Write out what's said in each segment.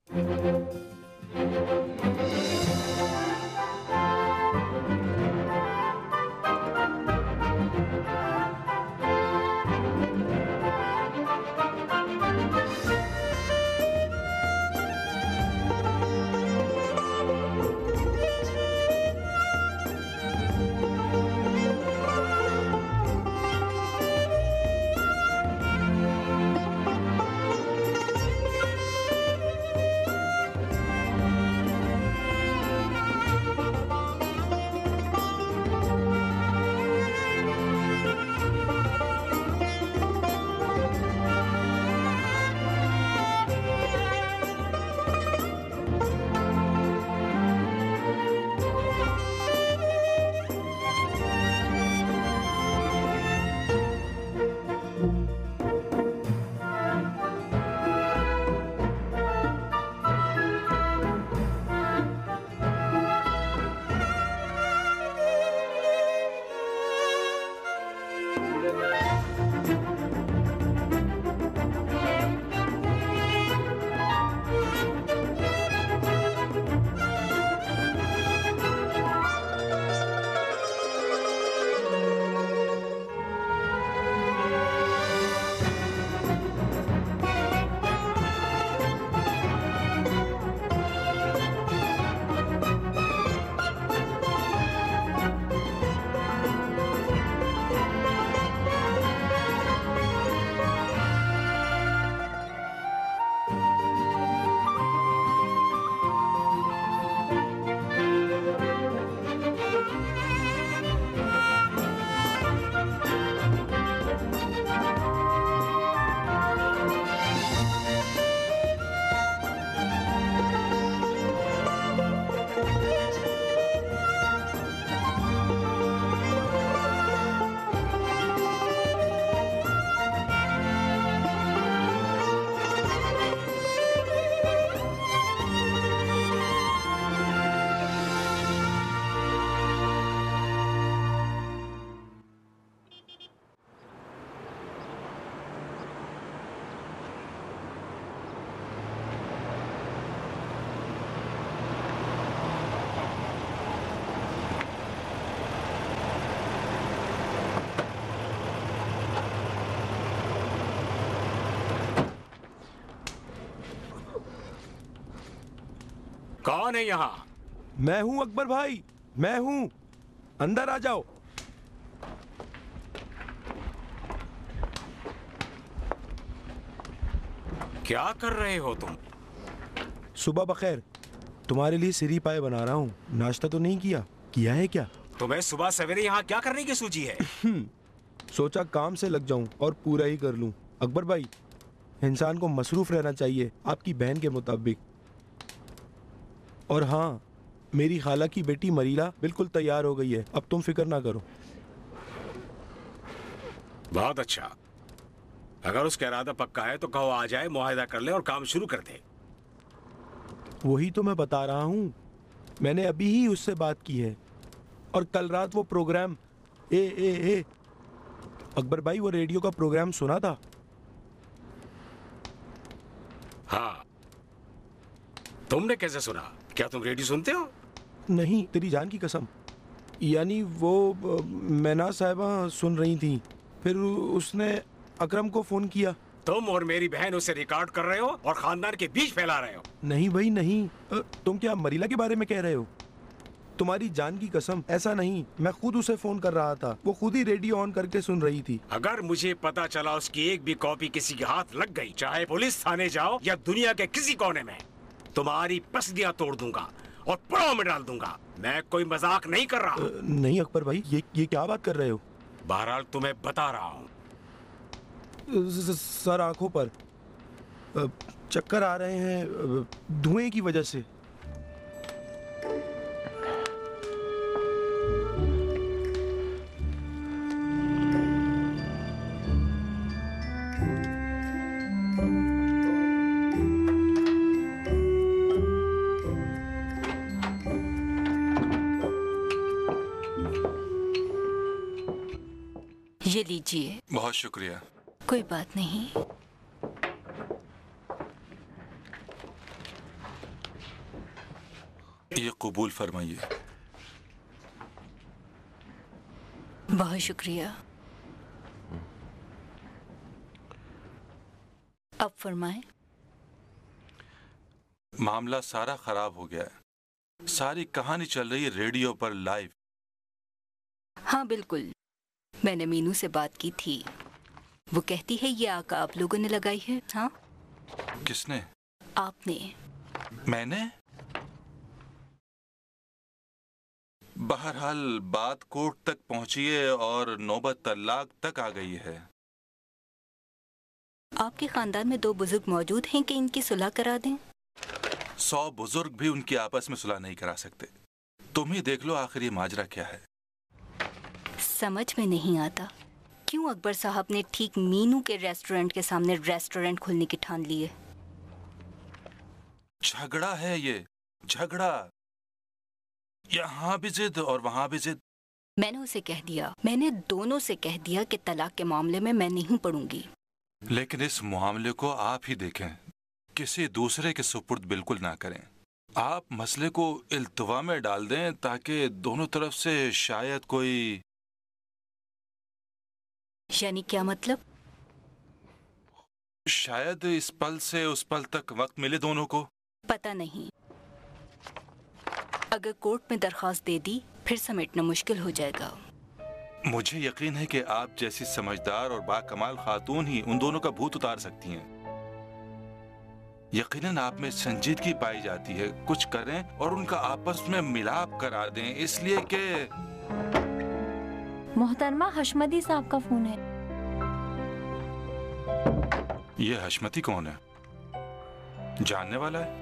कौन है यहाँ? मैं हूँ अकबर भाई, मैं हूँ। अंदर आ जाओ। क्या कर रहे हो तुम? सुबह बखैर। तुम्हारे लिए सिरी पाए बना रहा हूँ। नाश्ता तो नहीं किया? किया है क्या? तुम्हें सुबह सवेरे यहाँ क्या करने की सूझी है? सोचा काम से लग जाऊं और पूरा ही कर लूं। अकबर भाई, इंसान को मसरूफ रहना चाहिए आपकी बहन के मुताबिक। और हाँ, मेरी खाला की बेटी मरीला बिल्कुल तैयार हो गई है, अब तुम फिक्र ना करो। बहुत अच्छा। अगर उसका इरादा पक्का है तो कहो आ जाए, मुआहिदा कर ले और काम शुरू कर दे। वही तो मैं बता रहा हूँ, मैंने अभी ही उससे बात की है। और कल रात वो प्रोग्राम ए अकबर भाई, वो रेडियो का प्रोग्राम सुना था? हाँ। तुमने कैसे सुना? क्या तुम रेडियो सुनते हो? नहीं, तेरी जान की कसम। यानी वो मैना साहिबा सुन रही थी, फिर उसने अकरम को फोन किया। तुम और मेरी बहन उसे रिकॉर्ड कर रहे हो और खानदान के बीच फैला रहे हो। नहीं भाई नहीं, तुम क्या मरीला के बारे में कह रहे हो? तुम्हारी जान की कसम, ऐसा नहीं। मैं खुद उसे फोन कर रहा था, वो खुद ही रेडियो ऑन करके सुन रही थी। अगर मुझे पता चला उसकी एक भी कॉपी किसी के हाथ लग गई, चाहे पुलिस थाने जाओ या दुनिया के किसी कोने में, तुम्हारी पसलियां तोड़ दूंगा और पुड़ों में डाल दूंगा। मैं कोई मजाक नहीं कर रहा। नहीं अकबर भाई, ये क्या बात कर रहे हो? बहरहाल तुम्हें बता रहा हूँ। सर, आंखों पर चक्कर आ रहे हैं धुएं की वजह से। ये लीजिए। बहुत शुक्रिया। कोई बात नहीं। ये कबूल फरमाइए। बहुत शुक्रिया। अब फरमाएं। मामला सारा खराब हो गया है। सारी कहानी चल रही है रेडियो पर लाइव। हाँ बिल्कुल, मैंने मीनू से बात की थी। वो कहती है ये आग आप लोगों ने लगाई है। हाँ, किसने? आपने। मैंने? बहरहाल बात कोर्ट तक पहुंची है और नौबत तलाक तक आ गई है। आपके खानदान में 2 बुजुर्ग मौजूद हैं कि इनकी सुलह करा दें? 100 बुजुर्ग भी उनकी आपस में सुलह नहीं करा सकते। तुम ही देख लो आखिर ये माजरा क्या है। समझ में नहीं आता क्यों अकबर साहब ने ठीक मीनू के रेस्टोरेंट के सामने रेस्टोरेंट खोलने की ठान ली है। झगड़ा है ये, झगड़ा। यहाँ भी जिद और वहां भी जिद। मैंने उसे कह दिया, मैंने दोनों से कह दिया कि तलाक के मामले में मैं नहीं पड़ूंगी। लेकिन इस मामले को आप ही देखें, किसी दूसरे के सुपुर्द बिल्कुल ना करें। आप मसले को इल्तवा में डाल दें ताकि दोनों तरफ से शायद कोई। यानी क्या मतलब? शायद इस पल से उस पल तक वक्त मिले दोनों को। पता नहीं। अगर कोर्ट में दरखास्त दे दी फिर समेटना मुश्किल हो जाएगा। मुझे यकीन है कि आप जैसी समझदार और बाकमाल खातून ही उन दोनों का भूत उतार सकती हैं। यकीनन आप में संजीदगी पाई जाती है। कुछ करें और उनका आपस में मिलाप करा दें, इसलिए कि मोहतरमा हशमती साहब का फोन है। ये हशमती कौन है? जानने वाला है?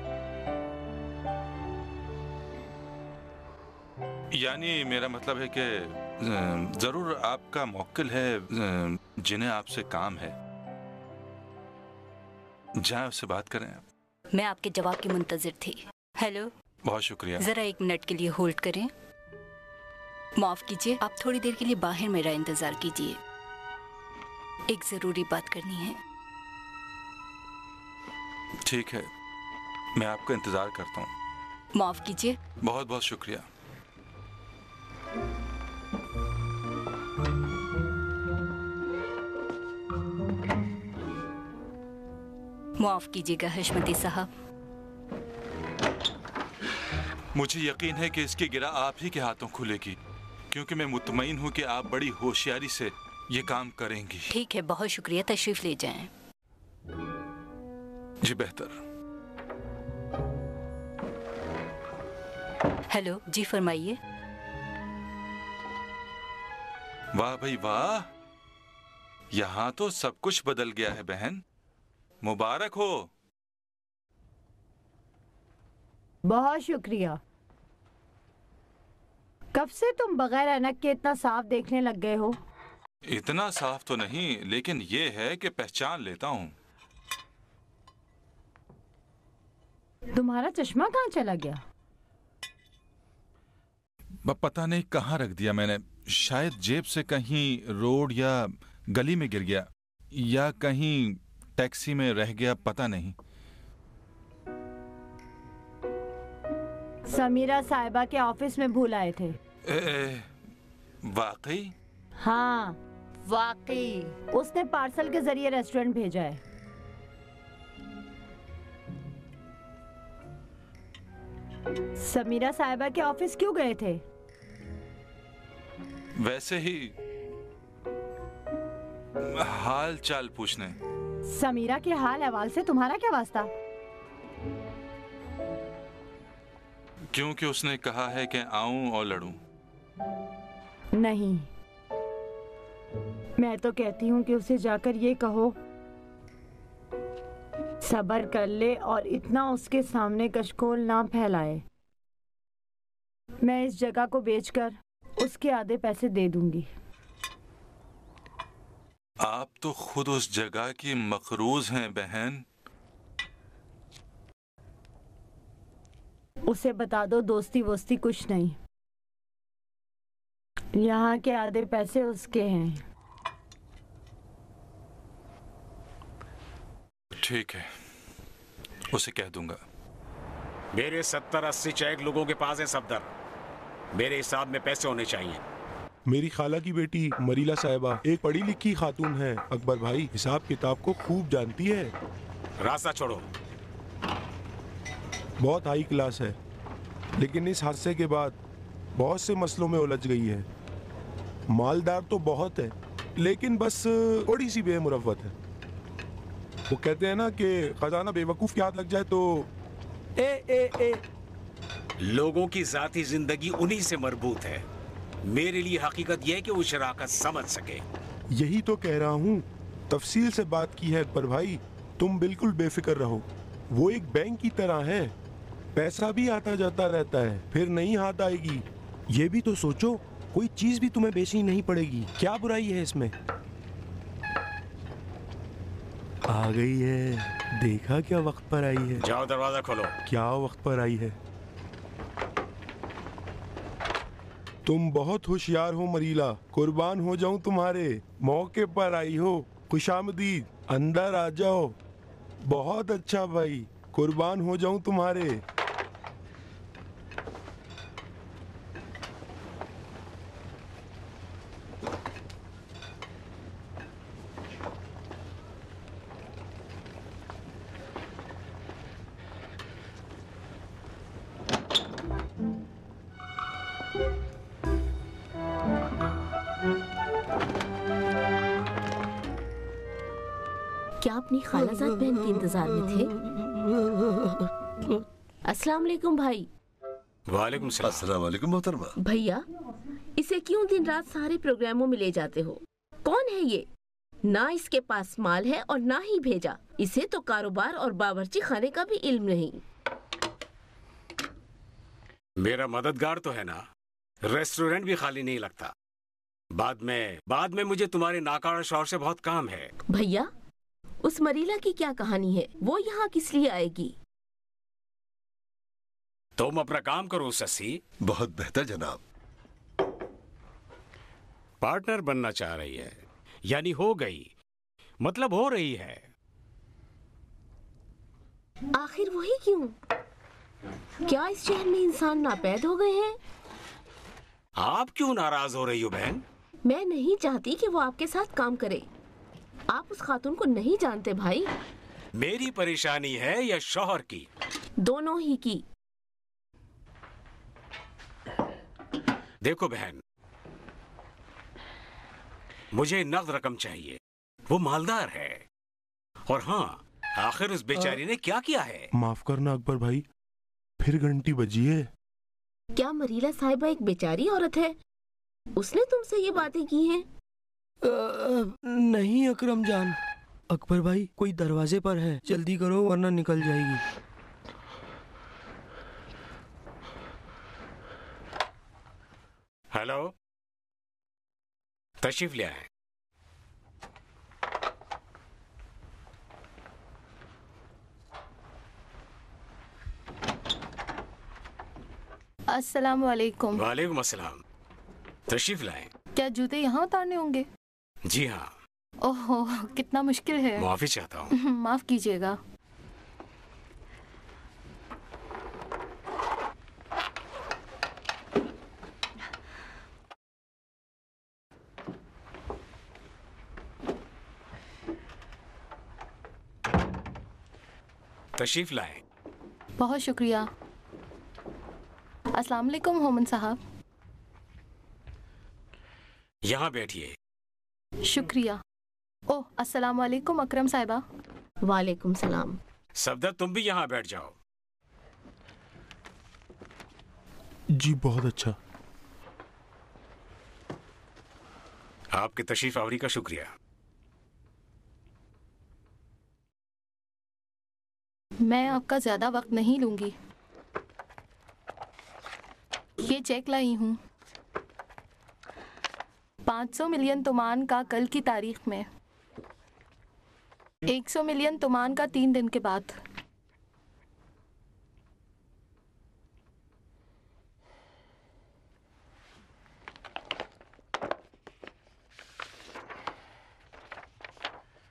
यानी मेरा मतलब है कि जरूर आपका मौक्किल है जिन्हें आपसे काम है। जाए उससे बात करें। मैं आपके जवाब की मुंतजिर थी। हेलो। बहुत शुक्रिया। जरा 1 मिनट के लिए होल्ड करें। माफ कीजिए, आप थोड़ी देर के लिए बाहर मेरा इंतजार कीजिए। एक जरूरी बात करनी है। ठीक है, मैं आपका इंतजार करता हूँ। माफ कीजिए। बहुत बहुत शुक्रिया। माफ कीजिएगा हशमती साहब। मुझे यकीन है कि इसकी गिरा आप ही के हाथों खुलेगी, क्योंकि मैं मुतमईन हूँ कि आप बड़ी होशियारी से ये काम करेंगी। ठीक है, बहुत शुक्रिया। तशरीफ ले जाएं। जी बेहतर। हेलो जी, फरमाइए। वाह भाई वाह, यहाँ तो सब कुछ बदल गया है बहन। मुबारक हो। बहुत शुक्रिया। कब से तुम बगैर ऐनक के इतना साफ देखने लग गए हो? इतना साफ तो नहीं, लेकिन ये है कि पहचान लेता हूँ। तुम्हारा चश्मा कहाँ चला गया? पता नहीं कहाँ रख दिया मैंने। शायद जेब से कहीं रोड या गली में गिर गया, या कहीं टैक्सी में रह गया, पता नहीं। समीरा साहिबा के ऑफिस में भूल आए थे। वाकई? हाँ वाकई। उसने पार्सल के जरिए रेस्टोरेंट भेजा है। समीरा साहिबा के ऑफिस क्यों गए थे? वैसे ही हाल चाल पूछने। समीरा के हाल अहवाल से तुम्हारा क्या वास्ता? क्योंकि उसने कहा है कि आऊं और लड़ूं। नहीं, मैं तो कहती हूँ कि उसे जाकर ये कहो सब्र कर ले और इतना उसके सामने कशकोल ना फैलाए। मैं इस जगह को बेचकर उसके आधे पैसे दे दूंगी। आप तो खुद उस जगह की मकरूज हैं बहन। उसे बता दो दोस्ती वोस्ती कुछ नहीं। यहाँ के आधे पैसे उसके हैं। ठीक है, उसे कह दूंगा। मेरे 70-80 चेक लोगों के पास है सफदर। मेरे हिसाब में पैसे होने चाहिए। मेरी खाला की बेटी मरीला साहिबा एक पढ़ी लिखी खातून है। अकबर भाई हिसाब किताब को खूब जानती है। रास्ता छोड़ो। बहुत हाई क्लास है, लेकिन इस हादसे के बाद बहुत से मसलों में उलझ गई है। मालदार तो बहुत है, लेकिन बस थोड़ी सी बेमुरव्वत है। वो कहते हैं ना कि खजाना बेवकूफ के हाथ लग जाए तो ए लोगों की जाती जिंदगी उन्हीं से मरबूत है। मेरे लिए हकीकत यह है कि वो शराकत समझ सके। यही तो कह रहा हूँ, तफसील से बात की है अकबर भाई। तुम बिल्कुल बेफिक्र रहो। वो एक बैंक की तरह है, पैसा भी आता जाता रहता है, फिर नहीं हाथ आएगी। ये भी तो सोचो, कोई चीज भी तुम्हें बेचनी नहीं पड़ेगी। क्या बुराई है इसमें? आ गई है, देखा क्या वक्त पर आई है। जाओ दरवाजा खोलो। क्या वक्त पर आई है। तुम बहुत होशियार हो मरीला, कुर्बान हो जाऊं तुम्हारे। मौके पर आई हो, खुशामदीद, अंदर आ जाओ। बहुत अच्छा भाई, कुर्बान हो जाऊं तुम्हारे। क्या अपनी खालाजाद बहन के इंतजार में थे? अस्सलाम वालेकुम भाई। वालेकुम सलाम। अस्सलाम वालेकुम मोहतरमा। भैया, इसे क्यों दिन रात सारे प्रोग्रामों में ले जाते हो? कौन है ये? ना इसके पास माल है और ना ही भेजा। इसे तो कारोबार और बावर्ची खाने का भी इल्म नहीं। मेरा मददगार तो है ना, रेस्टोरेंट भी खाली नहीं लगता। बाद में मुझे तुम्हारे नाकारा शौहर से बहुत काम है। भैया, उस मरीला की क्या कहानी है? वो यहाँ किस लिए आएगी? तुम अपना काम करो ससी। बहुत बेहतर जनाब। पार्टनर बनना चाह रही है, यानी हो गई, मतलब हो रही है। आखिर वही क्यों? क्या इस शहर में इंसान नापैद हो गए हैं? आप क्यों नाराज हो रही हो बहन? मैं नहीं चाहती कि वो आपके साथ काम करे। आप उस खातून को नहीं जानते भाई। मेरी परेशानी है या शौहर की? दोनों ही की। देखो बहन, मुझे नकद रकम चाहिए। वो मालदार है। और हाँ, आखिर उस बेचारी ने क्या किया है? माफ करना अकबर भाई, फिर घंटी बजी है। क्या मरीला साहिबा एक बेचारी औरत है? उसने तुमसे ये बातें की हैं? नहीं अकरम जान। अकबर भाई कोई दरवाजे पर है, जल्दी करो वरना निकल जाएगी। हेलो, तशरीफ ले आए। अस्सलाम वालेकुम। वालेकुम अस्सलाम। तशरीफ लाए। क्या जूते यहाँ उतारने होंगे? जी हाँ। ओहो, कितना मुश्किल है। माफी चाहता हूँ। माफ कीजिएगा। तशरीफ लाए। बहुत शुक्रिया। अस्सलाम वालेकुम होमन साहब। यहाँ बैठिए। शुक्रिया। ओह, अस्सलाम वालेकुम अकरम साहिबा। वालेकुम सलाम। सफदर, तुम भी यहाँ बैठ जाओ। जी बहुत अच्छा। आपकी तशरीफ आवरी का शुक्रिया। मैं आपका ज्यादा वक्त नहीं लूंगी। ये चेक लाई हूँ 500 मिलियन तुमान का कल की तारीख में, 100 मिलियन तुमान का 3 दिन के बाद।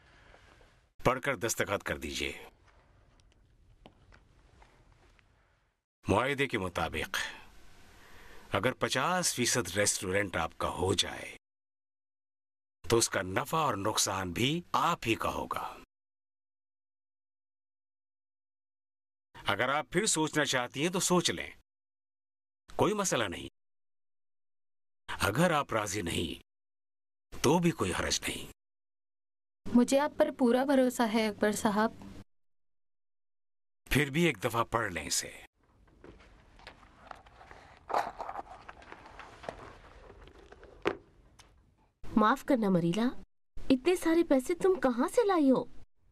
पढ़कर दस्तखत कर दीजिए। मुआहदे के मुताबिक अगर 50% रेस्टोरेंट आपका हो जाए तो उसका नफा और नुकसान भी आप ही का होगा। अगर आप फिर सोचना चाहती हैं तो सोच लें, कोई मसला नहीं। अगर आप राजी नहीं तो भी कोई हर्ज नहीं। मुझे आप पर पूरा भरोसा है अकबर साहब। फिर भी एक दफा पढ़ लें इसे। माफ करना मरीला, इतने सारे पैसे तुम कहाँ से लाई हो?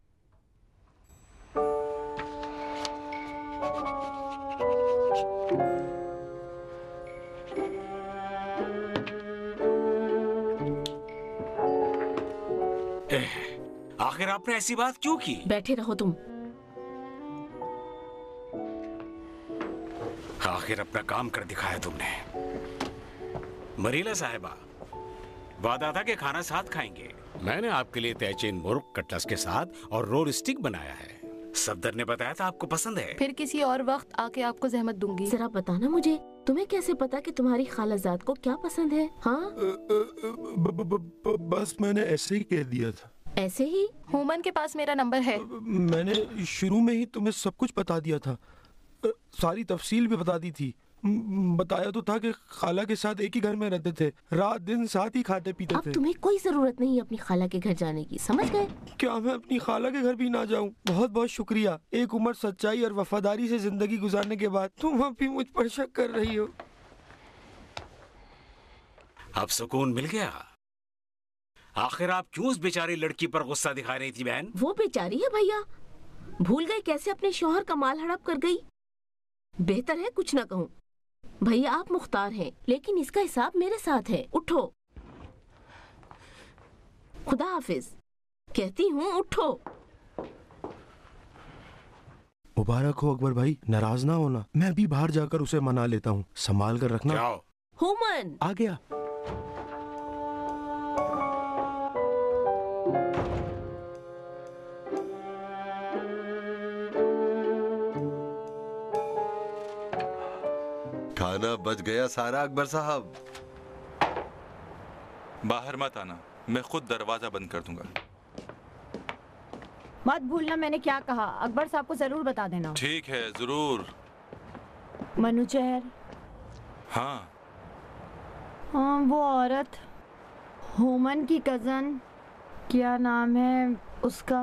आखिर आपने ऐसी बात क्यों की? बैठे रहो तुम। आखिर अपना काम कर दिखाया तुमने। मरीला साहिबा, वादा था कि खाना साथ खाएंगे। मैंने आपके लिए तैचीन मुर्ग कटलस के साथ और रोल स्टिक बनाया है। सफदर ने बताया था आपको पसंद है। फिर किसी और वक्त आके आपको जहमत दूंगी। जरा बताना मुझे, तुम्हें कैसे पता कि तुम्हारी खालाजाद को क्या पसंद है? हाँ, बस मैंने ऐसे ही कह दिया था। ऐसे ही? हुमन के पास मेरा नंबर है। मैंने शुरू में ही तुम्हें सब कुछ बता दिया था, सारी तफसील भी बता दी थी। बताया तो था कि खाला के साथ एक ही घर में रहते थे, रात दिन साथ ही खाते पीते अब थे। तुम्हें कोई जरूरत नहीं अपनी खाला के घर जाने की, समझ गए? क्या मैं अपनी खाला के घर भी ना जाऊं? बहुत बहुत शुक्रिया। एक उम्र सच्चाई और वफादारी से जिंदगी गुजारने के बाद तुम अब भी मुझ पर शक कर रही हो। अब सुकून मिल गया। आखिर आप क्यों उस बेचारी लड़की पर गुस्सा दिखा रही थी बहन? वो बेचारी है भैया, भूल गए कैसे अपने शौहर का माल हड़प कर गई। बेहतर है कुछ ना कहूँ। भैया आप मुख्तार हैं, लेकिन इसका हिसाब मेरे साथ है। उठो। खुदा हाफिज कहती हूँ, उठो। मुबारक हो अकबर भाई, नाराज ना होना। मैं भी बाहर जाकर उसे मना लेता हूँ, संभाल कर रखना। जाओ। हुमन आ गया। खाना बच गया सारा अकबर साहब। बाहर मत आना, मैं खुद दरवाजा बंद कर दूंगा। मत भूलना मैंने क्या कहा। अकबर साहब को जरूर बता देना। ठीक है, जरूर। मनुचहर। हाँ, हाँ, वो औरत हुमन की कजन, क्या नाम है उसका?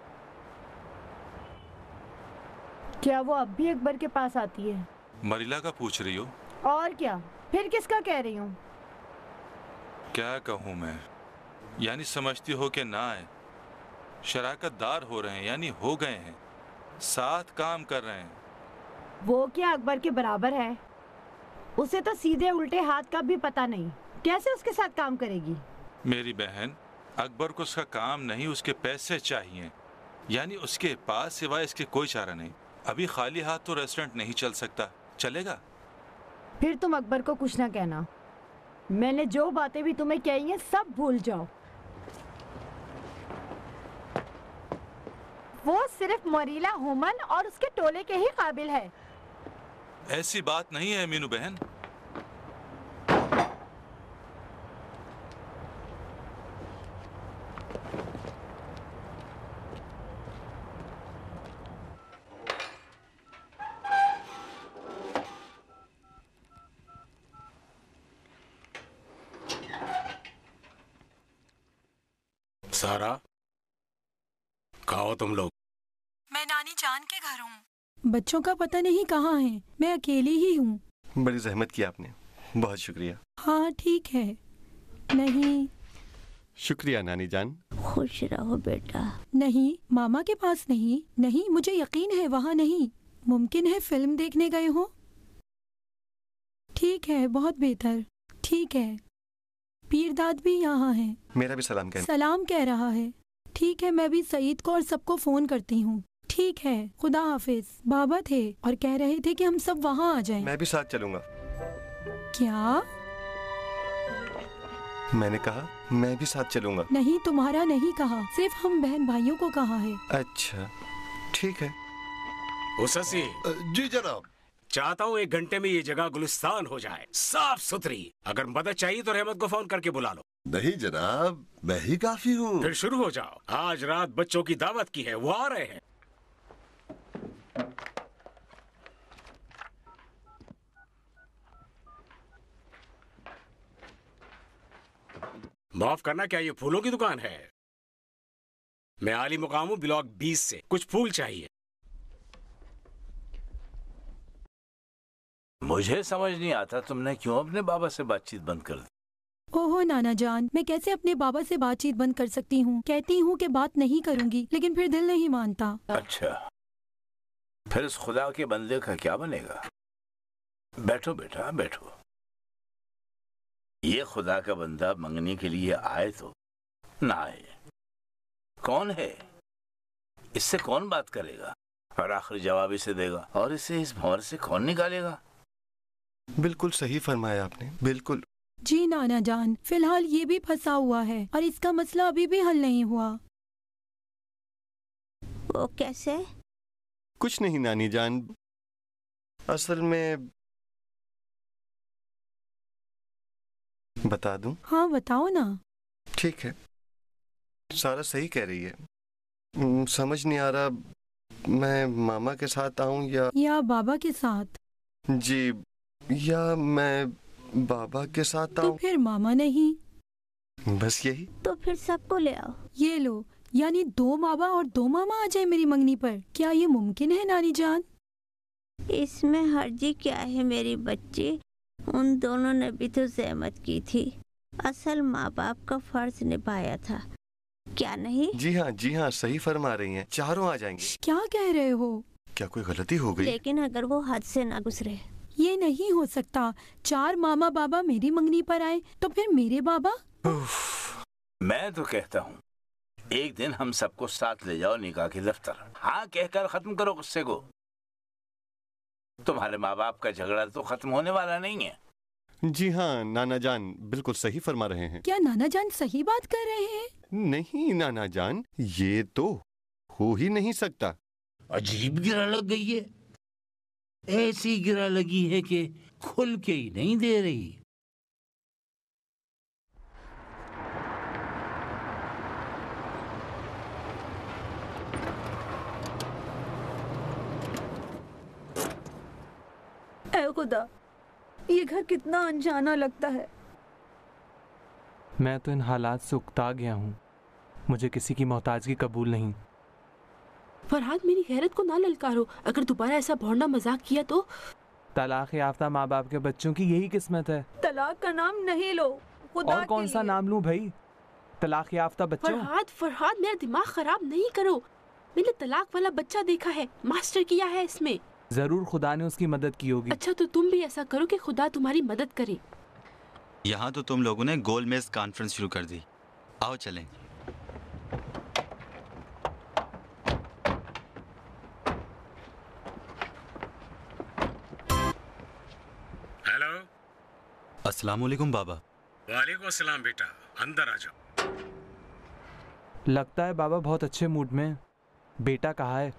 क्या वो अब भी अकबर के पास आती है? मरीला का पूछ रही हो? और क्या, फिर किसका कह रही हूँ? क्या कहूँ मैं? यानी समझती हो कि ना आए? शराकतदार हो रहे हैं, यानी हो गए हैं, साथ काम कर रहे हैं। वो क्या अकबर के बराबर है? उसे तो सीधे उल्टे हाथ का भी पता नहीं, कैसे उसके साथ काम करेगी? मेरी बहन, अकबर को उसका काम नहीं, उसके पैसे चाहिए। यानी उसके पास सिवाय इसके कोई चारा नहीं। अभी खाली हाथ तो रेस्टोरेंट नहीं चल सकता। चलेगा? फिर तुम अकबर को कुछ ना कहना। मैंने जो बातें भी तुम्हें कही हैं सब भूल जाओ। वो सिर्फ मरीला हुमन और उसके टोले के ही काबिल है। ऐसी बात नहीं है मीनू बहन। सारा, कहाँ हो तुम लोग? मैं नानी जान के घर हूँ। बच्चों का पता नहीं कहाँ है, मैं अकेली ही हूँ। बड़ी जहमत की आपने, बहुत शुक्रिया। हाँ ठीक है। नहीं। शुक्रिया नानी जान। खुश रहो बेटा। नहीं, मामा के पास नहीं। नहीं, मुझे यकीन है वहाँ नहीं। मुमकिन है फिल्म देखने गए हो। ठीक है, बहुत बेहतर। ठीक है, पीरदाद भी यहाँ है। मेरा भी सलाम कह। सलाम कह रहा है। ठीक है, मैं भी सईद को और सबको फोन करती हूँ। ठीक है, खुदा हाफिज। बाबा थे और कह रहे थे कि हम सब वहाँ आ जाएं। मैं भी साथ चलूंगा। क्या? मैंने कहा मैं भी साथ चलूंगा। नहीं, तुम्हारा नहीं कहा, सिर्फ हम बहन भाइयों को कहा है। अच्छा ठीक है। उसी जी जनाब। चाहता हूँ 1 घंटे में ये जगह गुलिस्तान हो जाए, साफ सुथरी। अगर मदद चाहिए तो रहमत को फोन करके बुला लो। नहीं जनाब, मैं ही काफी हूँ। फिर शुरू हो जाओ। आज रात बच्चों की दावत की है, वो आ रहे हैं। माफ करना, क्या ये फूलों की दुकान है? मैं आली मुकाम हूँ, ब्लॉक 20 से। कुछ फूल चाहिए। मुझे समझ नहीं आता तुमने क्यों अपने बाबा से बातचीत बंद कर दी। ओहो नाना जान, मैं कैसे अपने बाबा से बातचीत बंद कर सकती हूँ? कहती हूँ कि बात नहीं करूँगी, लेकिन फिर दिल नहीं मानता। अच्छा, फिर उस खुदा के बंदे का क्या बनेगा? बैठो बेटा बैठो। ये खुदा का बंदा मंगने के लिए आए तो ना आए, कौन है? इससे कौन बात करेगा और आखिर जवाब इसे देगा, और इसे इस भंवर से कौन निकालेगा? बिल्कुल सही फरमाया आपने, बिल्कुल। जी नाना जान, फिलहाल ये भी फंसा हुआ है और इसका मसला अभी भी हल नहीं हुआ। वो कैसे? कुछ नहीं नानी जान, असल में बता दूं? हाँ बताओ ना। ठीक है, सारा सही कह रही है। समझ नहीं आ रहा मैं मामा के साथ आऊं या बाबा के साथ। जी, या मैं बाबा के साथ आऊं। तो फिर मामा नहीं, बस यही। तो फिर सबको ले आओ। ये लो, यानी 2 बाबा और 2 मामा आ जाए मेरी मंगनी पर। क्या ये मुमकिन है नानी जान? इसमें हर्जी क्या है मेरी बच्ची? उन दोनों ने भी तो ज़हमत की थी, असल माँ बाप का फर्ज निभाया था, क्या नहीं? जी हाँ, सही फरमा रही हैं। चारों आ जाएंगे। क्या कह रहे हो? क्या कोई गलती हो गई? लेकिन अगर वो हद से ना गुजरे। ये नहीं हो सकता। 4 मामा बाबा मेरी मंगनी पर आए तो फिर मेरे बाबा? मैं तो कहता हूँ एक दिन हम सबको साथ ले जाओ निकाह के दफ्तर। हाँ कहकर खत्म करो गुस्से को। तुम्हारे माँ बाप का झगड़ा तो खत्म होने वाला नहीं है। जी हाँ नाना जान, बिल्कुल सही फरमा रहे हैं। क्या नाना जान सही बात कर रहे हैं? नहीं नाना जान, ये तो हो ही नहीं सकता। अजीब गिरा लग गई है, ऐसी गिरा लगी है कि खुल के ही नहीं दे रही। ऐ खुदा, ये घर कितना अनजाना लगता है। मैं तो इन हालात से उकता गया हूँ। मुझे किसी की मोहताजगी कबूल नहीं। फरहाद, मेरी गैरत को ना ललकारो। अगर दोबारा ऐसा भौंडा मजाक किया तो। तलाक याफ्ता माँ बाप के बच्चों की यही किस्मत है। तलाक का नाम नहीं लो, खुदा और कौन सा नाम लूं भाई? तलाक याफ्ता बच्चों। फरहाद, मेरा दिमाग खराब नहीं करो। मैंने तलाक वाला बच्चा देखा है, मास्टर किया है इसमें। जरूर खुदा ने उसकी मदद की होगी। अच्छा, तो तुम भी ऐसा करो कि खुदा तुम्हारी मदद करे। यहाँ तो तुम लोगों ने गोल मेज कॉन्फ्रेंस शुरू कर दी। आओ चलें। हेलो। अस्सलाम वालेकुम बाबा। वालेकुम अस्सलाम बेटा, अंदर आ जाओ। लगता है बाबा बहुत अच्छे मूड में। बेटा कहाँ है?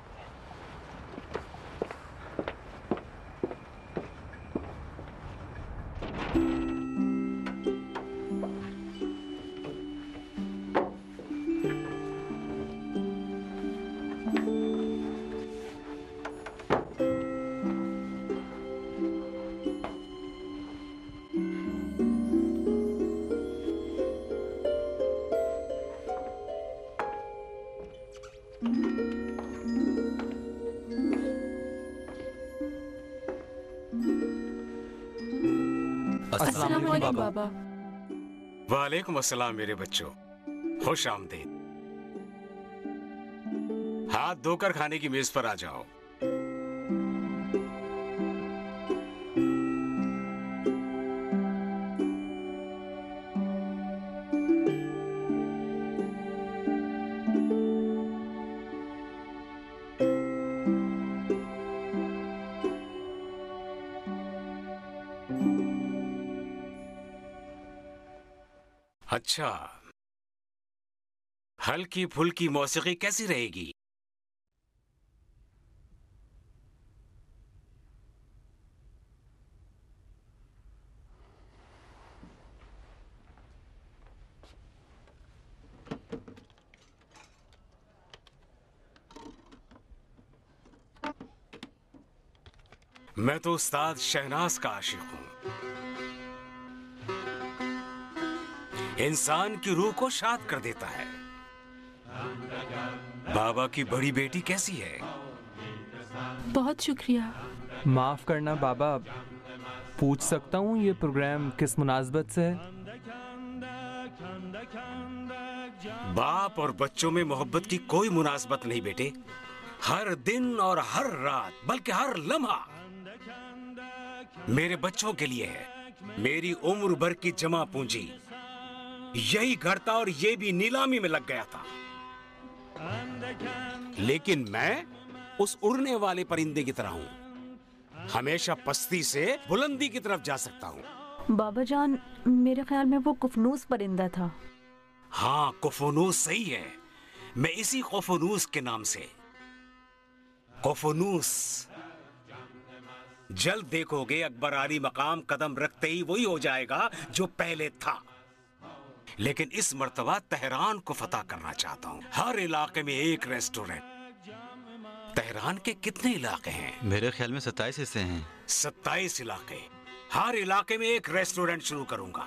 अस्सलाम वालेकुम बाबा। वालेकुम अस्सलाम मेरे बच्चों, खुश आमदीद। हाथ धोकर खाने की मेज पर आ जाओ। अच्छा, हल्की फुल्की मौसीकी कैसी रहेगी? मैं तो उस्ताद शहनाज का आशिक हूं। इंसान की रूह को शाद कर देता है। बाबा की बड़ी बेटी कैसी है? बहुत शुक्रिया। माफ करना बाबा, पूछ सकता हूँ ये प्रोग्राम किस मुनासबत से है? बाप और बच्चों में मोहब्बत की कोई मुनासबत नहीं बेटे। हर दिन और हर रात, बल्कि हर लम्हा मेरे बच्चों के लिए है। मेरी उम्र भर की जमा पूंजी यही घर था और ये भी नीलामी में लग गया था। लेकिन मैं उस उड़ने वाले परिंदे की तरह हूं, हमेशा पस्ती से बुलंदी की तरफ जा सकता हूं। बाबा जान, मेरे ख्याल में वो कुफनूस परिंदा था। हाँ, कुफनूस सही है। मैं इसी कुफनूस के नाम से, कुफनूस। जल्द देखोगे अकबर आली मकाम कदम रखते ही वही हो जाएगा जो पहले था। लेकिन इस मर्तबा तेहरान को फतह करना चाहता हूँ। हर इलाके में एक रेस्टोरेंट। तेहरान के कितने इलाके हैं? मेरे ख्याल में 27 हिस्से हैं। 27 इलाके। हर इलाके में एक रेस्टोरेंट शुरू करूंगा।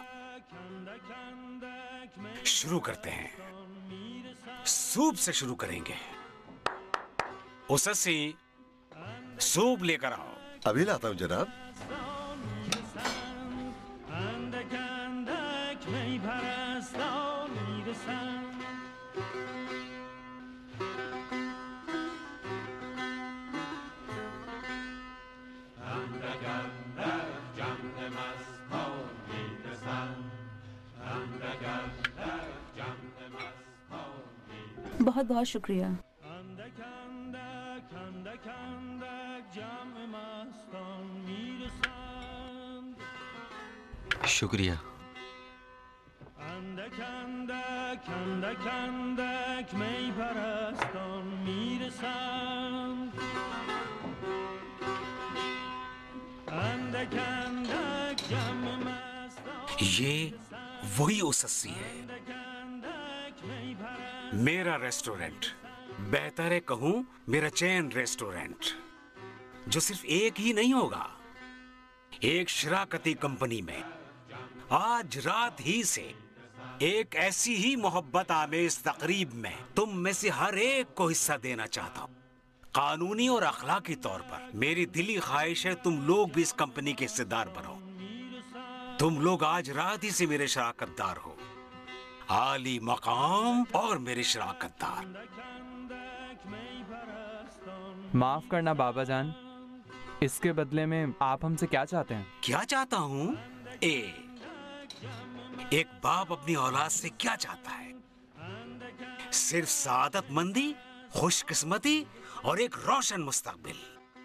शुरू करते हैं। सूप से शुरू करेंगे। उससे सूप लेकर आओ। अभी लाता हूँ जनाब। बहुत बहुत शुक्रिया। शुक्रिया। ये वही उसस्सी है, मेरा रेस्टोरेंट। बेहतर है कहूं मेरा चेन रेस्टोरेंट, जो सिर्फ एक ही नहीं होगा। एक शराकती कंपनी में आज रात ही से एक ऐसी ही मोहब्बत आमेज तकरीब में तुम में से हर एक को हिस्सा देना चाहता हूं। कानूनी और अखलाकी तौर पर मेरी दिली ख्वाहिश है तुम लोग भी इस कंपनी के हिस्सेदार बनो। तुम लोग आज रात ही से मेरे शराकतदार हो। आली मकाम और मेरे शराकतदार। माफ करना बाबा जान, इसके बदले में आप हमसे क्या चाहते हैं? क्या चाहता हूँ? एक बाप अपनी औलाद से क्या चाहता है? सिर्फ सादतमंदी, खुशकिस्मती और एक रोशन मुस्तकबिल।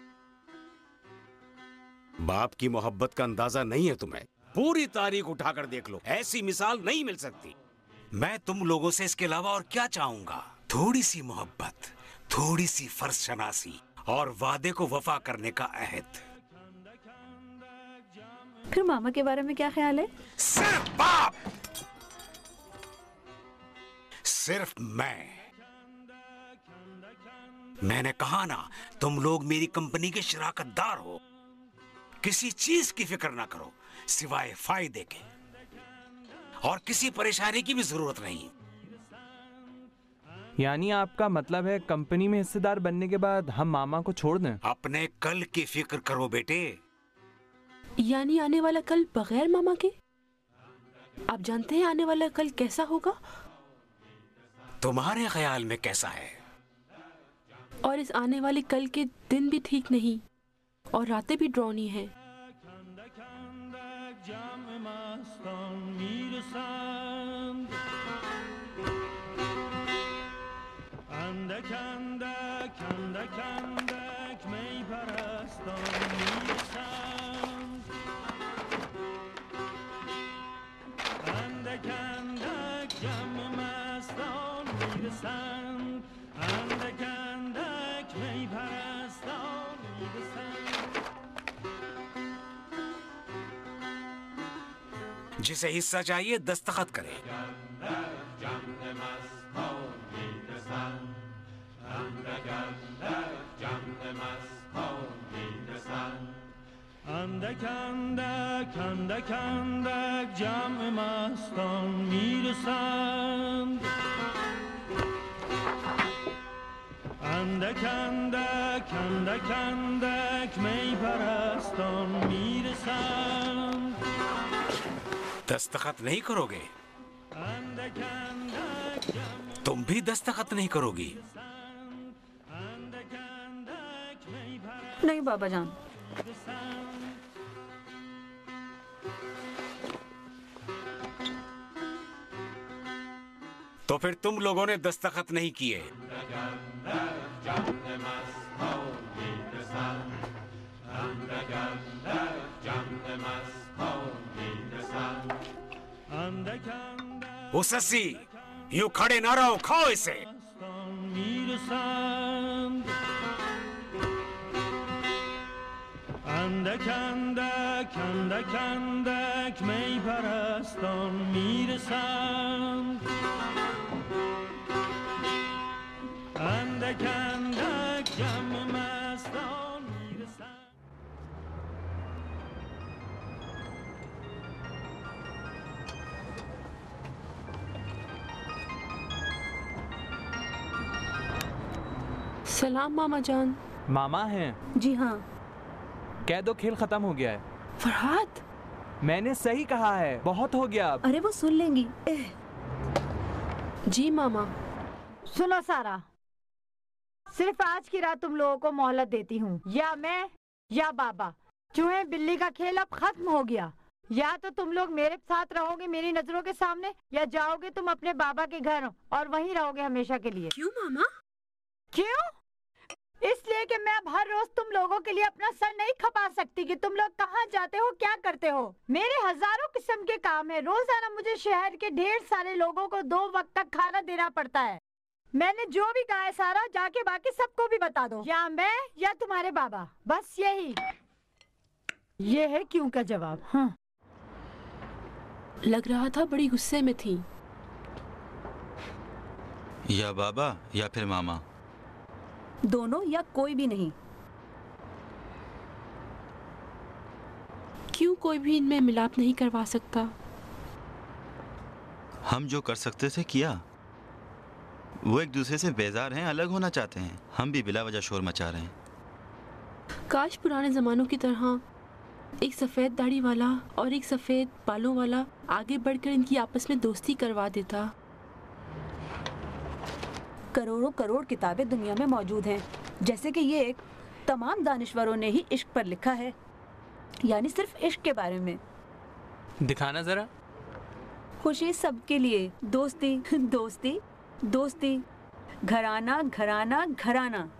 बाप की मोहब्बत का अंदाजा नहीं है तुम्हें? पूरी तारीख उठाकर देख लो, ऐसी मिसाल नहीं मिल सकती। मैं तुम लोगों से इसके अलावा और क्या चाहूंगा? थोड़ी सी मोहब्बत, थोड़ी सी फर्ज शनासी और वादे को वफा करने का अहद। फिर मामा के बारे में क्या ख्याल है? सिर्फ बाप, सिर्फ मैंने कहा ना, तुम लोग मेरी कंपनी के शराकतदार हो। किसी चीज की फिक्र ना करो सिवाय फायदे के, और किसी परेशानी की भी जरूरत नहीं। यानी आपका मतलब है कंपनी में हिस्सेदार बनने के बाद हम मामा को छोड़ दें? अपने कल की फिक्र करो बेटे। यानी आने वाला कल बगैर मामा के? आप जानते हैं आने वाला कल कैसा होगा? तुम्हारे ख्याल में कैसा है? और इस आने वाले कल के दिन भी ठीक नहीं और रातें भी ड्रॉनी हैं। जिसे हिस्सा चाहिए दस्तखत करे। اندک اندک جمع مستان میرسند اندک اندک اندک اندک می پرستان میرسند दस्तखत नहीं करोगे? तुम भी दस्तखत नहीं करोगी? नहीं बाबा जान। तो फिर तुम लोगों ने दस्तखत नहीं किए। ओ सस्सी, यूं खड़े ना रहो, खाओ इसे। اندک اندک اندک اندک می پرستان میرسند اندک اندک جمع مستان میرسند सलाम मामा जान। मामा हैं? जी हाँ। कह दो खेल खत्म हो गया है। फरहाद, मैंने सही कहा है, बहुत हो गया अब। अरे वो सुन लेंगी। जी मामा। सुनो सारा, सिर्फ आज की रात तुम लोगों को मोहलत देती हूँ, या मैं या बाबा। चूहे बिल्ली का खेल अब खत्म हो गया। या तो तुम लोग मेरे साथ रहोगे मेरी नजरों के सामने, या जाओगे तुम अपने बाबा के घर और वहीं रहोगे हमेशा के लिए। क्यों मामा? क्यों? इसलिए कि मैं अब हर रोज तुम लोगों के लिए अपना सर नहीं खपा सकती कि तुम लोग कहाँ जाते हो, क्या करते हो। मेरे हजारों किस्म के काम है। रोजाना मुझे शहर के ढेर सारे लोगों को 2 वक्त तक खाना देना पड़ता है। मैंने जो भी कहा है सारा, जाके बाकी सबको भी बता दो, या मैं या तुम्हारे बाबा, बस यही। ये है क्यों का जवाब। हाँ, लग रहा था बड़ी गुस्से में थी। या बाबा या फिर मामा, दोनों या कोई भी नहीं। क्यों कोई भी इनमें मिलाप नहीं करवा सकता? हम जो कर सकते थे किया। वो एक दूसरे से बेजार हैं, अलग होना चाहते हैं। हम भी बिला वजह शोर मचा रहे हैं। काश पुराने जमानों की तरह एक सफेद दाढ़ी वाला और एक सफेद बालों वाला आगे बढ़कर इनकी आपस में दोस्ती करवा देता। करोड़ों करोड़ किताबें दुनिया में मौजूद हैं, जैसे कि ये एक, तमाम दानिश्वरों ने ही इश्क पर लिखा है, यानी सिर्फ इश्क के बारे में। दिखाना जरा। खुशी सबके लिए, दोस्ती दोस्ती दोस्ती, घराना घराना घराना।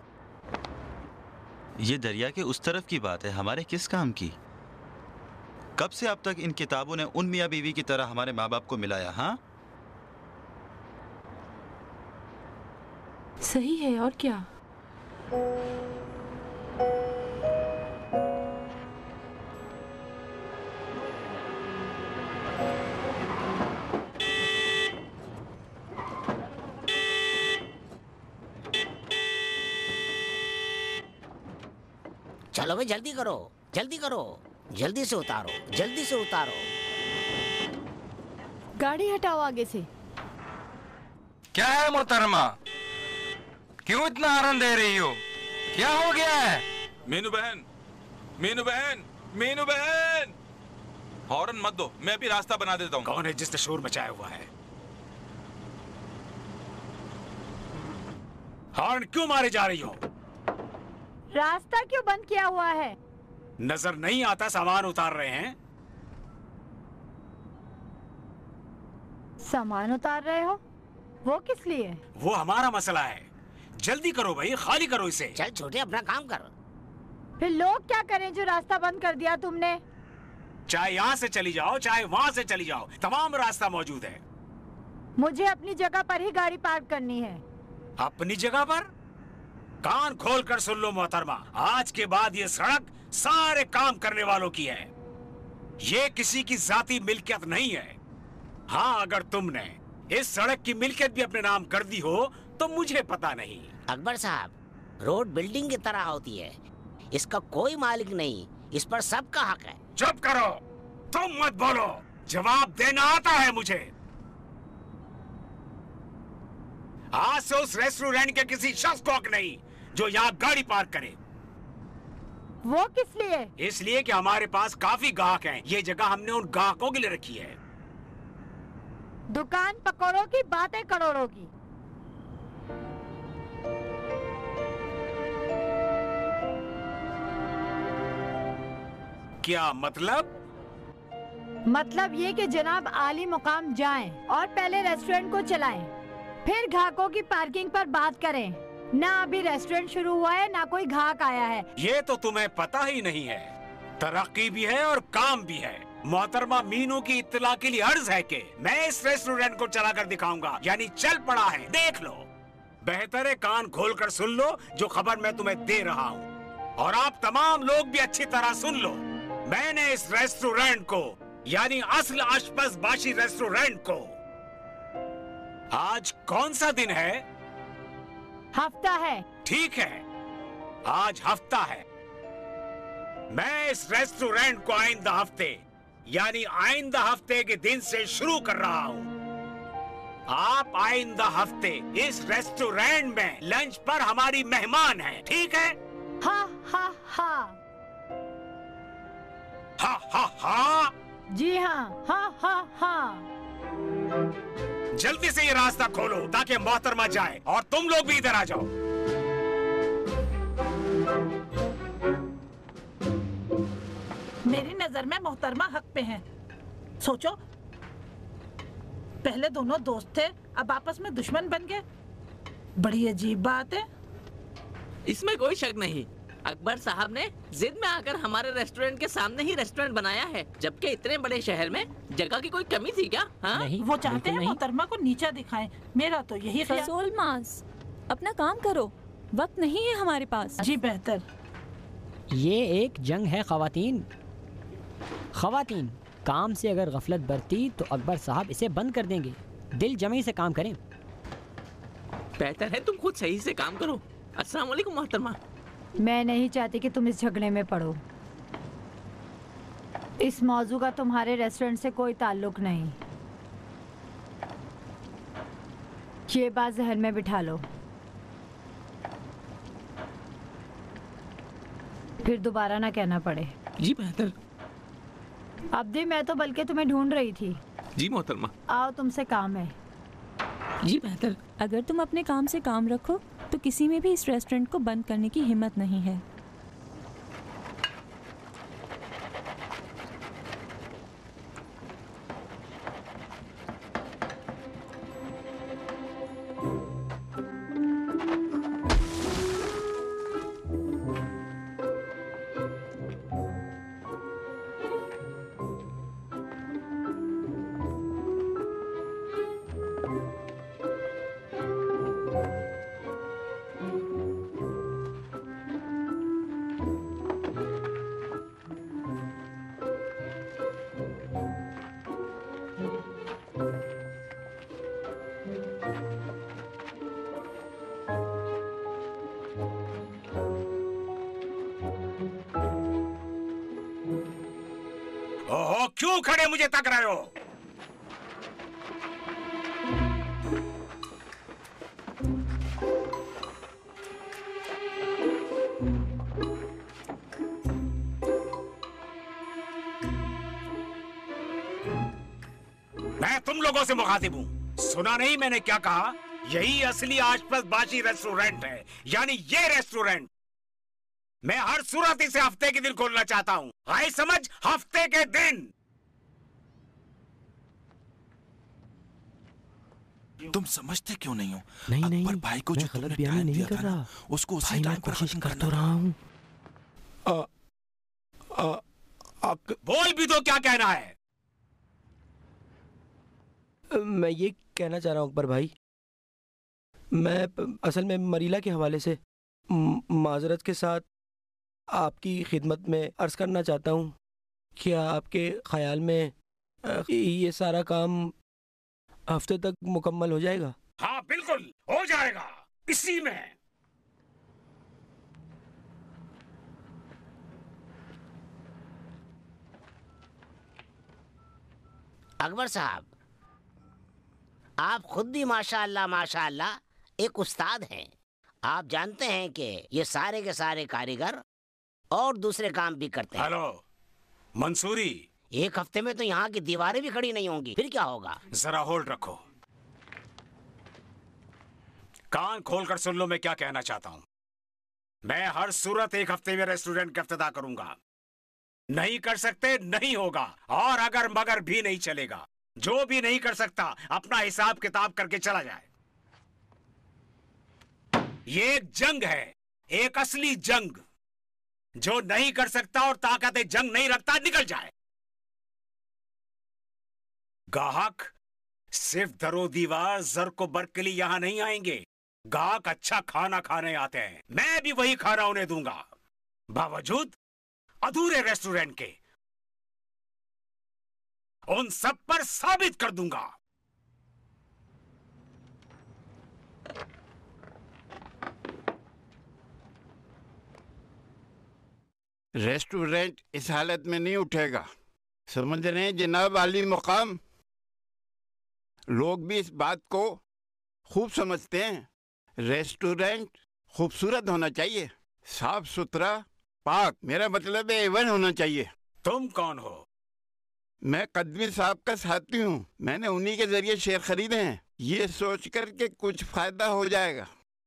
ये दरिया के उस तरफ की बात है, हमारे किस काम की? कब से अब तक इन किताबों ने उन मियाँ बीवी की तरह हमारे माँ बाप को मिलाया? हाँ, सही है और क्या। चलो भाई जल्दी करो, जल्दी करो, जल्दी से उतारो, जल्दी से उतारो। गाड़ी हटाओ आगे से। क्या है मोहतरमा, क्यों इतना हॉर्न दे रही हो? क्या हो गया है? मीनू बहन, मीनू बहन, मीनू बहन, हॉर्न मत दो, मैं अभी रास्ता बना देता हूँ। कौन है जिसने शोर मचाया हुआ है? हॉर्न क्यों मारे जा रही हो? रास्ता क्यों बंद किया हुआ है? नजर नहीं आता सामान उतार रहे हैं। सामान उतार रहे हो? वो किस लिए? वो हमारा मसला है। जल्दी करो भाई, खाली करो इसे। चल छोटे, अपना काम कर। फिर लोग क्या करें जो रास्ता बंद कर दिया तुमने? चाहे यहाँ से चली जाओ, चाहे वहाँ से चली जाओ, तमाम रास्ता मौजूद है। मुझे अपनी जगह पर ही गाड़ी पार्क करनी है। अपनी जगह पर? कान खोल कर सुन लो मोहतरमा, आज के बाद ये सड़क सारे काम करने वालों की है। ये किसी की जाती मिल्कियत नहीं है। हाँ, अगर तुमने इस सड़क की मिल्कियत भी अपने नाम कर दी हो तो मुझे पता नहीं। अकबर साहब, रोड बिल्डिंग की तरह होती है, इसका कोई मालिक नहीं, इस पर सबका हक है। चुप करो, तुम मत बोलो, जवाब देना आता है मुझे। आज से उस रेस्टोरेंट के किसी शख्स को हक नहीं जो यहाँ गाड़ी पार्क करे। वो किस लिए? इसलिए कि हमारे पास काफी ग्राहक हैं। ये जगह हमने उन ग्राहकों के लिए रखी है। दुकान पकौड़ों की, बातें करोड़ों की। क्या मतलब? मतलब ये कि जनाब आली मुकाम जाएं और पहले रेस्टोरेंट को चलाएं, फिर ग्राहकों की पार्किंग पर बात करें। ना अभी रेस्टोरेंट शुरू हुआ है, ना कोई ग्राहक आया है। ये तो तुम्हें पता ही नहीं है। तरक्की भी है और काम भी है। मोहतरमा मीनू की इत्तला के लिए अर्ज है कि मैं इस रेस्टोरेंट को चलाकर दिखाऊंगा, यानी चल पड़ा है, देख लो। बेहतर है कान खोलकर सुन लो जो खबर मैं तुम्हें दे रहा हूँ, और आप तमाम लोग भी अच्छी तरह सुन लो। मैंने इस रेस्टोरेंट को, यानी असल आशपज बाशी रेस्टोरेंट को, आज कौन सा दिन है? हफ्ता है। ठीक है, आज हफ्ता है। मैं इस रेस्टोरेंट को आइंदा हफ्ते, यानी आइंदा हफ्ते के दिन से शुरू कर रहा हूँ। आप आइंदा हफ्ते इस रेस्टोरेंट में लंच पर हमारी मेहमान हैं, ठीक है? हा हा हा। हा हा हा। जी हाँ, हा हा हा। जल्दी से ये रास्ता खोलो ताकि मोहतरमा जाए और तुम लोग भी इधर आ जाओ। मेरी नजर में मोहतरमा हक पे हैं। सोचो, पहले दोनों दोस्त थे, अब आपस में दुश्मन बन गए। बड़ी अजीब बात है। इसमें कोई शक नहीं, अकबर साहब ने जिद में आकर हमारे रेस्टोरेंट के सामने ही रेस्टोरेंट बनाया है, जबकि इतने बड़े शहर में जगह की कोई कमी थी क्या? हाँ? नहीं, वो चाहते हैं मोहतरमा को नीचा दिखाएं। मेरा तो यही ख्याल। रसूल मास, अपना काम करो, वक्त नहीं है हमारे पास। जी बेहतर। ये एक जंग है ख़वातीन। ख़वातीन, काम से अगर गफलत बरती तो अकबर साहब इसे बंद कर देंगे। दिल जमी से काम करें। बेहतर है तुम खुद सही से काम करो। अस्सलाम वालेकुम मोहतरमा। मैं नहीं चाहती कि तुम इस झगड़े में पड़ो। इस मौजू का तुम्हारे रेस्टोरेंट से कोई ताल्लुक नहीं। ये बात जहन में बिठा लो, फिर दोबारा ना कहना पड़े। जी बेहतर। अब्दी, मैं तो बल्कि तुम्हें ढूंढ रही थी। जी मोहतरमा। आओ, तुमसे काम है। जी बेहतर। अगर तुम अपने काम से काम रखो तो किसी में भी इस रेस्टोरेंट को बंद करने की हिम्मत नहीं है। ओहो, क्यों खड़े मुझे तक रहे हो? मैं तुम लोगों से मुखातिब हूँ। सुना नहीं मैंने क्या कहा? यही असली आशपज बाशी रेस्टोरेंट है, यानी ये रेस्टोरेंट मैं हर सूरत इसे हफ्ते के दिन खोलना चाहता हूँ। आई समझ? हफ्ते के दिन। तुम समझते क्यों नहीं हो? नहीं नहीं, अकबर भाई को जो गलत बयानी नहीं कर रहा। उसको उसी भाई, मैं टाइम पर कोशिश खत्म कर करना तो रहा हूँ। बोल भी दो, क्या कहना है? मैं ये कहना चाह रहा हूँ अकबर भाई, मैं असल में मरीला के हवाले से माजरत के साथ आपकी खिदमत में अर्ज़ करना चाहता हूँ। क्या आपके ख्याल में ये सारा काम हफ्ते तक मुकम्मल हो जाएगा? हाँ बिल्कुल हो जाएगा, इसी में। अकबर साहब, आप खुद भी माशाअल्लाह माशाअल्लाह एक उस्ताद हैं। आप जानते हैं कि ये सारे के सारे कारीगर और दूसरे काम भी करते हैं। हेलो मंसूरी, एक हफ्ते में तो यहाँ की दीवारें भी खड़ी नहीं होंगी, फिर क्या होगा? जरा होल्ड रखो, कान खोलकर सुन लो मैं क्या कहना चाहता हूँ। मैं हर सूरत एक हफ्ते में रेस्टोरेंट का इफ्तिताह करूंगा। नहीं कर सकते नहीं होगा, और अगर मगर भी नहीं चलेगा। जो भी नहीं कर सकता अपना हिसाब किताब करके चला जाए। ये एक जंग है, एक असली जंग। जो नहीं कर सकता और ताकत जंग नहीं रखता निकल जाए। गाहक सिर्फ दरो दीवार जर को बर के लिए यहां नहीं आएंगे। गाहक अच्छा खाना खाने आते हैं। मैं भी वही खाना उन्हें दूंगा, बावजूद अधूरे रेस्टोरेंट के। उन सब पर साबित कर दूंगा। रेस्टोरेंट इस हालत में नहीं उठेगा, समझ रहे हैं जनाब आली मुकाम? लोग भी इस बात को खूब समझते हैं। रेस्टोरेंट खूबसूरत होना चाहिए, साफ सुथरा, पाक, मेरा मतलब है एवन होना चाहिए। तुम कौन हो? मैं कदमी साहब का साथी हूँ। मैंने उन्हीं के जरिए शेयर खरीदे हैं, ये सोचकर के कुछ फायदा हो जाएगा।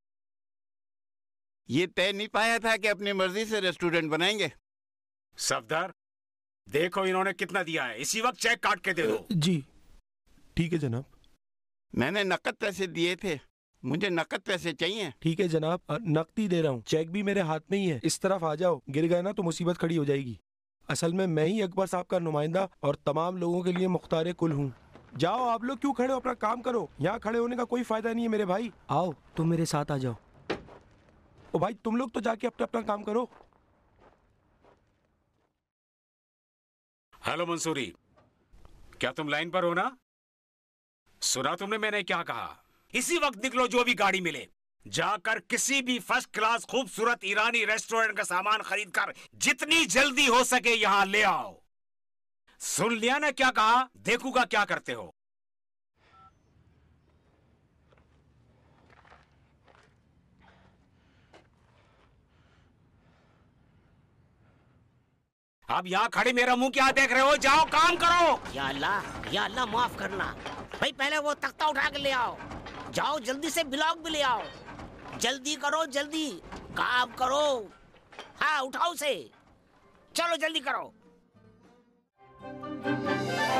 ये तय नहीं पाया था कि अपनी मर्जी से रेस्टोरेंट बनाएंगे। सफदर, देखो इन्होंने कितना दिया है, इसी वक्त चेक काट के दे दो। जी ठीक है जनाब। मैंने नकद पैसे दिए थे, मुझे नकद पैसे चाहिए। ठीक है जनाब, नकदी दे रहा हूँ। चेक भी मेरे हाथ में ही है। इस तरफ आ जाओ, गिर गए ना तो मुसीबत खड़ी हो जाएगी। असल में मैं ही अकबर साहब का नुमाइंदा और तमाम लोगों के लिए मुख्तार कुल हूँ। जाओ, आप लोग क्यों खड़े हो, अपना काम करो। यहाँ खड़े होने का कोई फायदा नहीं है मेरे भाई। आओ तुम मेरे साथ आ जाओ। ओ भाई, तुम लोग तो जाके अपना अपना काम करो। हेलो मंसूरी, क्या तुम लाइन पर हो ना? सुना तुमने मैंने क्या कहा? इसी वक्त निकलो, जो भी गाड़ी मिले। जाकर किसी भी फर्स्ट क्लास खूबसूरत ईरानी रेस्टोरेंट का सामान खरीदकर जितनी जल्दी हो सके यहां ले आओ। सुन लिया ना क्या कहा? देखूंगा क्या करते हो। अब यहाँ खड़े मेरा मुंह क्या देख रहे हो? जाओ काम करो। या अल्लाह माफ करना। भाई पहले वो तख्ता उठा के ले आओ। जाओ जल्दी से ब्लॉग भी ले आओ। जल्दी करो, जल्दी काम करो। हाँ उठाओ से, चलो जल्दी करो।